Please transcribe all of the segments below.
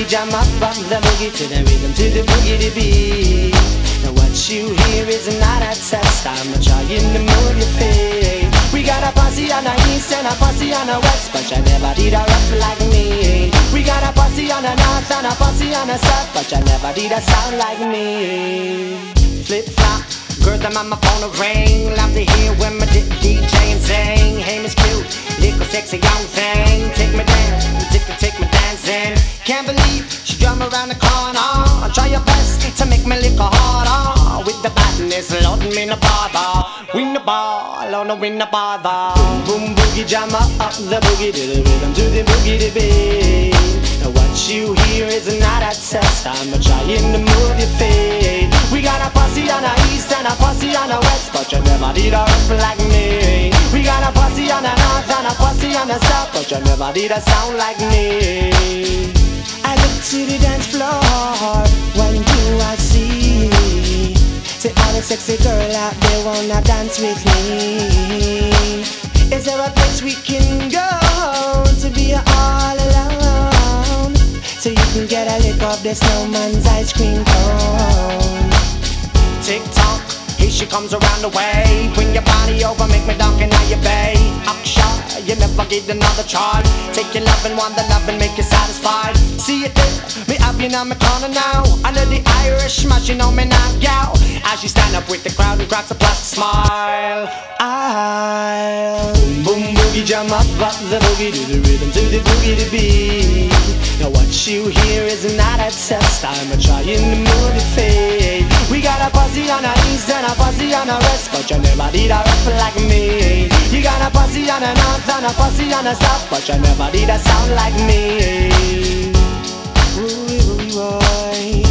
boogie jam up from the boogie to the rhythm to the boogie to beat. Now what you hear is not a test, I'm trying to move your feet. We got a posse on the east and a posse on the west, but you never did a rough like me. We got a posse on the north and a posse on the south, but you never did a sound like me. Flip flop, girls them on my phone a ring. Love to hear when my DJ and sing. Hey Miss Cute, little sexy young thing. Take me down, take me dancing. Can't believe she drum around the corner. Try your best to make me lick her harder. With the badness, loading me in the bother. Win the ball, oh no win the bother. Boom boom boogie jam up the boogie to the rhythm to the boogie to beat. Now what you hear is not a test, I'm trying to move your feet. We got a posse on the east and a posse on the west, but you never did a rough like me. We got a posse on the north and a posse on the south, but you never did a sound like me. I look to the dance floor, when do I see? Say all the sexy girl out there wanna dance with me. Is there a place we can go to be all alone, so you can get a lick of the snowman's ice cream cone? Tick tock, here she comes around the way. Bring your body over, make me dunk and now you bay. Upshot, you never get another try. Take your love and want the love and make you satisfied. See it there, me up you in my corner now. Under the Irish smash, you know me now, gal. As she stand up with the crowd and cracks a plastic smile. I'll boom boom boogie jam up the boogie to the rhythm to the boogie to beat. Now what you hear is not a test, I'm trying to move your feet. We got a posse on the east and a posse on the west, but you never did a rough like me. You got a posse on the north and a posse on the south, but you never did a sound like me. Ooh, ooh, boy.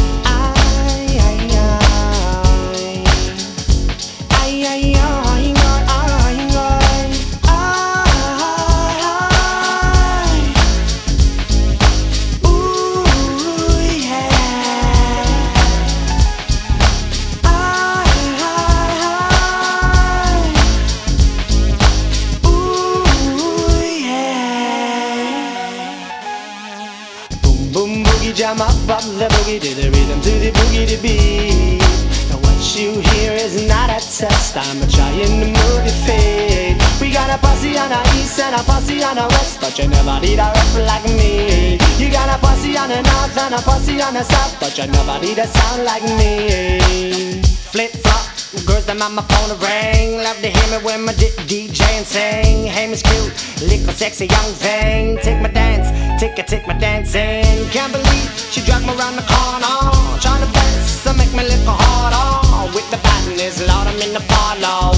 Jam up the boogie to the rhythm to the boogie to beat. Now what you hear is not a test, I'm trying to move your feet. We got a posse on the east and a posse on the west, but you never did a rough like me. You got a posse on the north and a posse on the south, but you never did a sound like me. Flip flop, girls them on my phone a ring. Love to hear me when my DJ and sing. Hey Miss Cute, little sexy young thing. Take my dance, take my dancing. Can't believe she dragged me around the corner. Trying to best to make me lick her harder. With the badness, Lord I'm in the follow.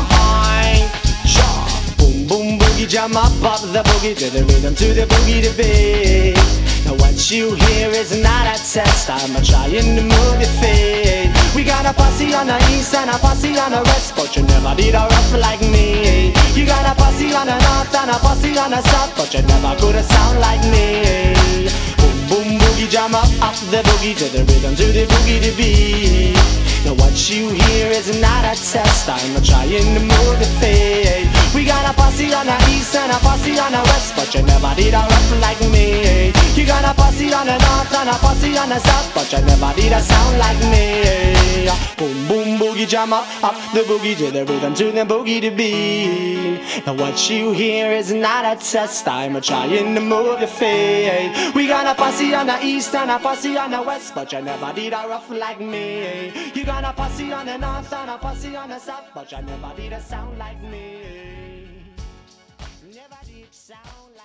Sure. Boom boom boogie jam up the boogie to the rhythm to the boogie to beat. Now what you hear is not a test, I'm trying to move your feet. We got a posse on the east and a posse on the west, but you never did a rough like me. You got a posse on the north and a posse on the south, but you never could have sound like me. Boom boom boogie jam up the boogie to the rhythm to the boogie to beat. Now what you hear is not a test, I'm trying to move your feet. We got a posse on the east and a posse on the west, but you never did a rough like me. You got a posse on the north and a posse on the south, but you never did a sound like me. Boom boom boogie jam up the boogie to the rhythm to the boogie to beat. Now what you hear is not a test, I'm trying to move your feet. We got a posse on the east and a posse on the west, but you never did a rough like me. You got a posse on the north and a posse on the south, but you never did a sound like me. Never did sound like